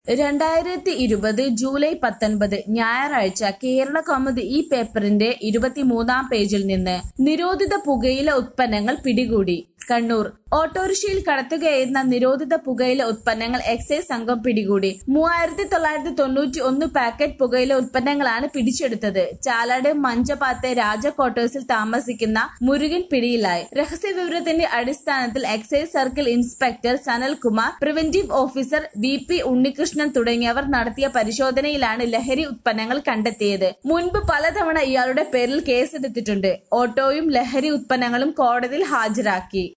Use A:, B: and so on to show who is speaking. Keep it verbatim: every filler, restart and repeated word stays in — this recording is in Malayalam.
A: രണ്ടായിരത്തി ഇരുപത് ജൂലൈ പത്തൊൻപത് ഞായറാഴ്ച കേരള കൗമുദി ഈ പേപ്പറിന്റെ ഇരുപത്തിമൂന്നാം പേജിൽ നിന്ന് നിരോധിത പുകയില ഉത്പന്നങ്ങൾ പിടികൂടി. കണ്ണൂർ ഓട്ടോറിക്ഷയിൽ കടത്തുകയായിരുന്ന നിരോധിത പുകയില ഉത്പന്നങ്ങൾ എക്സൈസ് സംഘം പിടികൂടി. മൂവായിരത്തി തൊള്ളായിരത്തി തൊണ്ണൂറ്റി ഒന്ന് പാക്കറ്റ് പുകയില ഉത്പന്നങ്ങളാണ് പിടിച്ചെടുത്തത്. ചാലാട് മഞ്ചപാത്തെ രാജ ക്വാർട്ടേഴ്സിൽ താമസിക്കുന്ന മുരുകൻ പിടിയിലായി. രഹസ്യവിവരത്തിന്റെ അടിസ്ഥാനത്തിൽ excise circle inspector Sanalkumar, preventive officer V P Unnikrishnan തുടങ്ങിയവർ നടത്തിയ പരിശോധനയിലാണ് ലഹരി ഉത്പന്നങ്ങൾ കണ്ടെത്തിയത്. മുൻപ് പലതവണ ഇയാളുടെ പേരിൽ കേസെടുത്തിട്ടുണ്ട്. ഓട്ടോയും ലഹരി ഉത്പന്നങ്ങളും കോടതിയിൽ ഹാജരാക്കി.